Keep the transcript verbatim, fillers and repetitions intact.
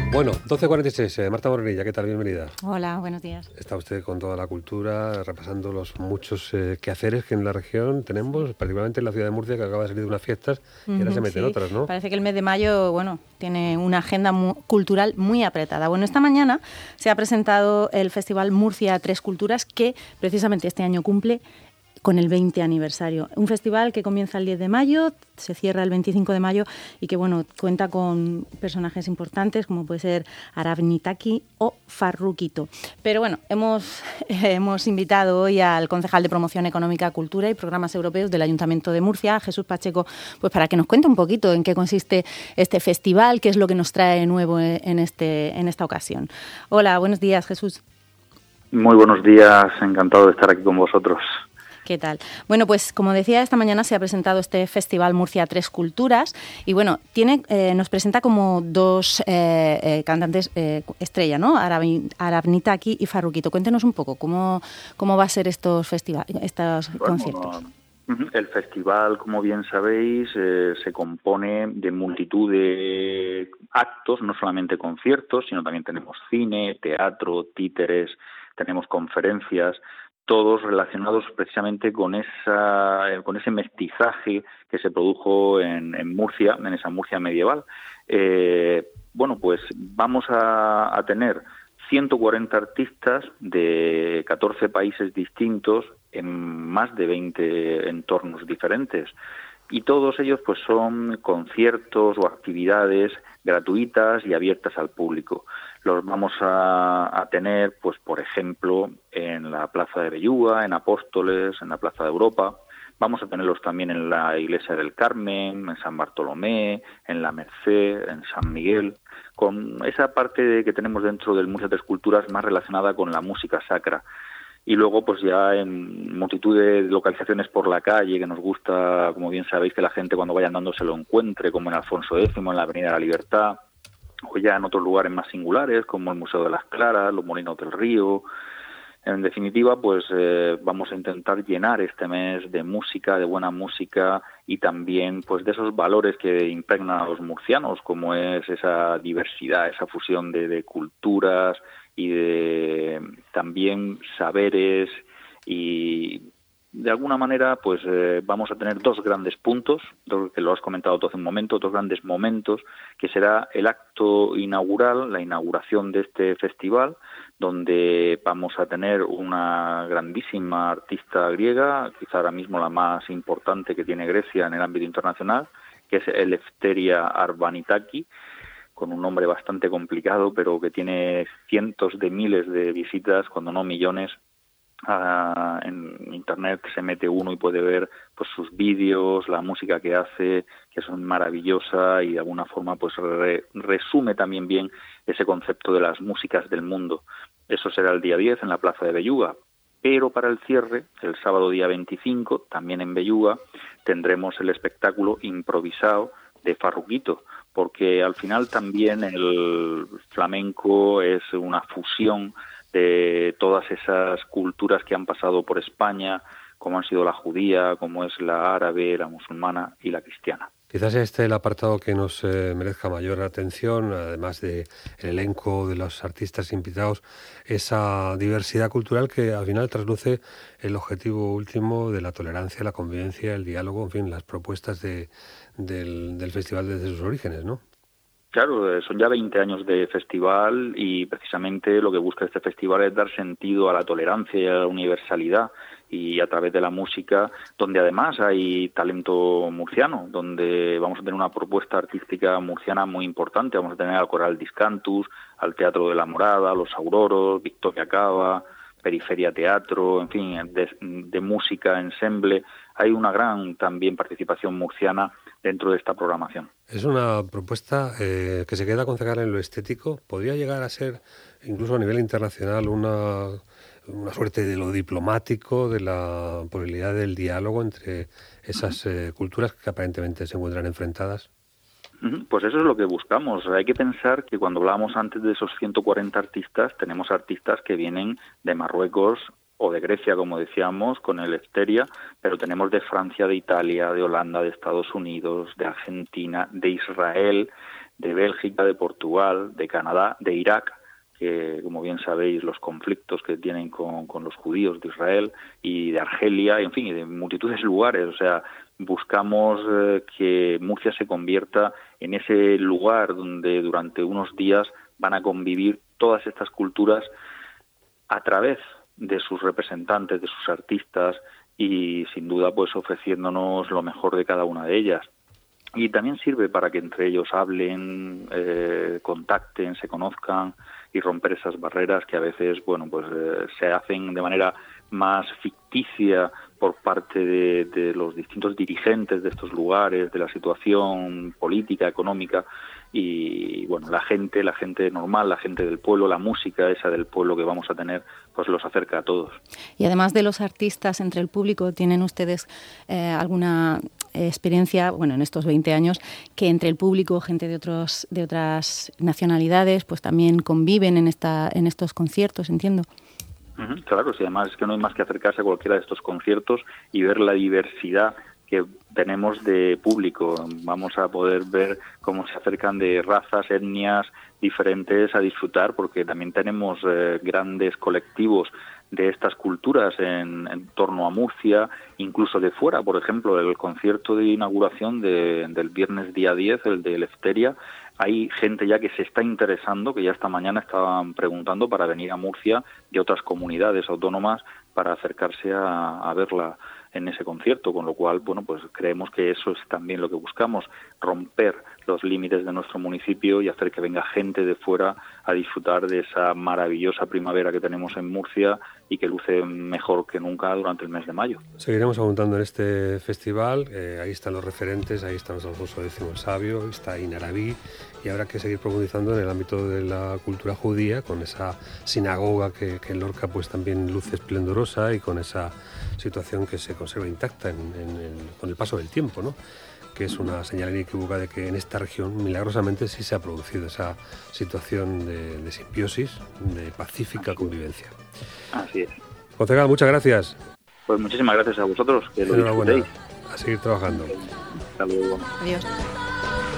Bueno, doce cuarenta y seis, eh, Marta Morenilla, ¿qué tal? Bienvenida. Hola, buenos días. Está usted con toda la cultura, repasando los muchos eh, quehaceres que en la región tenemos, particularmente en la ciudad de Murcia, que acaba de salir de unas fiestas y ahora se meten Sí, otras, ¿no? parece que el mes de mayo, bueno, tiene una agenda mu- cultural muy apretada. Bueno, esta mañana se ha presentado el Festival Murcia Tres Culturas, que precisamente este año cumple con el veinte aniversario. Un festival que comienza el diez de mayo, se cierra el veinticinco de mayo y que, bueno, cuenta con personajes importantes como puede ser Arabnitaki o Farruquito. Pero bueno, hemos, eh, hemos invitado hoy al concejal de Promoción Económica, Cultura y Programas Europeos del Ayuntamiento de Murcia, Jesús Pacheco, pues para que nos cuente un poquito en qué consiste este festival, qué es lo que nos trae nuevo en, este, en esta ocasión. Hola, buenos días, Jesús. Muy buenos días, encantado de estar aquí con vosotros. ¿Qué tal? Bueno, pues como decía, esta mañana se ha presentado este Festival Murcia Tres Culturas y bueno, tiene, eh, nos presenta como dos eh, eh, cantantes eh, estrella, ¿no? Arabnitaki y Farruquito. Cuéntenos un poco cómo, cómo va a ser estos festivales, estos bueno, conciertos. El festival, como bien sabéis, eh, se compone de multitud de actos, no solamente conciertos, sino también tenemos cine, teatro, títeres, tenemos conferencias, todos relacionados precisamente con esa con ese mestizaje que se produjo en, en Murcia, en esa Murcia medieval. Eh, bueno, pues vamos a, a tener ciento cuarenta artistas de catorce países distintos en más de veinte entornos diferentes. Y todos ellos pues son conciertos o actividades gratuitas y abiertas al público. Los vamos a, a tener, pues por ejemplo, en la Plaza de Belluga, en Apóstoles, en la Plaza de Europa. Vamos a tenerlos también en la Iglesia del Carmen, en San Bartolomé, en la Merced, en San Miguel, con esa parte de, que tenemos dentro del Murcia Tres Culturas más relacionada con la música sacra. Y luego, pues ya en multitud de localizaciones por la calle, que nos gusta, como bien sabéis, que la gente cuando vaya andando se lo encuentre, como en Alfonso décimo, en la Avenida de la Libertad, o ya en otros lugares más singulares, como el Museo de las Claras, los Molinos del Río. En definitiva, pues eh, vamos a intentar llenar este mes de música, de buena música y también pues de esos valores que impregnan a los murcianos, como es esa diversidad, esa fusión de, de culturas y de también saberes, y de alguna manera pues eh, vamos a tener dos grandes puntos, dos, que lo has comentado tú hace un momento, dos grandes momentos, que será el acto inaugural, la inauguración de este festival, donde vamos a tener una grandísima artista griega, quizá ahora mismo la más importante que tiene Grecia en el ámbito internacional, que es Eleftheria Arbanitaki, con un nombre bastante complicado, pero que tiene cientos de miles de visitas, cuando no millones. Uh, en internet se mete uno y puede ver pues sus vídeos, la música que hace, que son maravillosa, y de alguna forma pues re, resume también bien ese concepto de las músicas del mundo. Eso será el día diez en la Plaza de Belluga. Pero para el cierre, el sábado día veinticinco, también en Belluga, tendremos el espectáculo improvisado de Farruquito, porque al final también el flamenco es una fusión de todas esas culturas que han pasado por España, como han sido la judía, como es la árabe, la musulmana y la cristiana. Quizás este es el apartado que nos eh, merezca mayor atención, además del elenco de los artistas invitados, esa diversidad cultural que al final trasluce el objetivo último de la tolerancia, la convivencia, el diálogo, en fin, las propuestas de, del, del festival desde sus orígenes, ¿no? Claro, son ya veinte años de festival y precisamente lo que busca este festival es dar sentido a la tolerancia y a la universalidad, y a través de la música, donde además hay talento murciano, donde vamos a tener una propuesta artística murciana muy importante. Vamos a tener al Coral Discantus, al Teatro de la Morada, los Auroros, Victoria Cava, Periferia Teatro, en fin, de, de música, ensemble. Hay una gran también participación murciana dentro de esta programación. Es una propuesta eh, que se queda concejal en lo estético. ¿Podría llegar a ser, incluso a nivel internacional, una, una suerte de lo diplomático, de la posibilidad del diálogo entre esas eh, culturas que aparentemente se encuentran enfrentadas? Pues eso es lo que buscamos. Hay que pensar que cuando hablábamos antes de esos ciento cuarenta artistas, tenemos artistas que vienen de Marruecos o de Grecia, como decíamos, con el Eleftheria, pero tenemos de Francia, de Italia, de Holanda, de Estados Unidos, de Argentina, de Israel, de Bélgica, de Portugal, de Canadá, de Irak, que como bien sabéis los conflictos que tienen con, con los judíos de Israel, y de Argelia, en fin, y de multitudes de lugares. O sea, buscamos eh, que Murcia se convierta en ese lugar donde durante unos días van a convivir todas estas culturas a través de sus representantes, de sus artistas, y sin duda pues ofreciéndonos lo mejor de cada una de ellas. Y también sirve para que entre ellos hablen, eh, contacten, se conozcan y romper esas barreras que a veces, bueno, pues eh, se hacen de manera más ficticia por parte de, de los distintos dirigentes de estos lugares, de la situación política, económica. Y bueno, la gente, la gente normal, la gente del pueblo, la música esa del pueblo que vamos a tener, pues los acerca a todos. Y además de los artistas entre el público, ¿tienen ustedes eh, alguna experiencia, bueno, en estos veinte años, que entre el público, gente de otros de otras nacionalidades, pues también conviven en esta en estos conciertos, entiendo? Uh-huh, claro, sí, además es que no hay más que acercarse a cualquiera de estos conciertos y ver la diversidad que tenemos de público. Vamos a poder ver cómo se acercan de razas, etnias diferentes a disfrutar, porque también tenemos eh, grandes colectivos de estas culturas en, en torno a Murcia, incluso de fuera. Por ejemplo, el concierto de inauguración de, del viernes día diez, el de Eleftheria, hay gente ya que se está interesando, que ya esta mañana estaban preguntando para venir a Murcia de otras comunidades autónomas para acercarse a, a verla en ese concierto, con lo cual, bueno, pues creemos que eso es también lo que buscamos, romper los límites de nuestro municipio y hacer que venga gente de fuera a disfrutar de esa maravillosa primavera que tenemos en Murcia y que luce mejor que nunca durante el mes de mayo. Seguiremos apuntando en este festival, eh, ahí están los referentes, ahí está Alfonso X el Sabio, está Inarabí, y habrá que seguir profundizando en el ámbito de la cultura judía, con esa sinagoga que, que en Lorca pues también luce esplendorosa, y con esa situación que se conserva intacta en, en, en, con el paso del tiempo, ¿no? Que es una señal inequívoca de que en esta región milagrosamente sí se ha producido esa situación de, de simbiosis, de pacífica convivencia. Así es. Concejal, muchas gracias. Pues muchísimas gracias a vosotros, que lo Enhorabuena. disfrutéis. A seguir trabajando. Hasta luego. Adiós.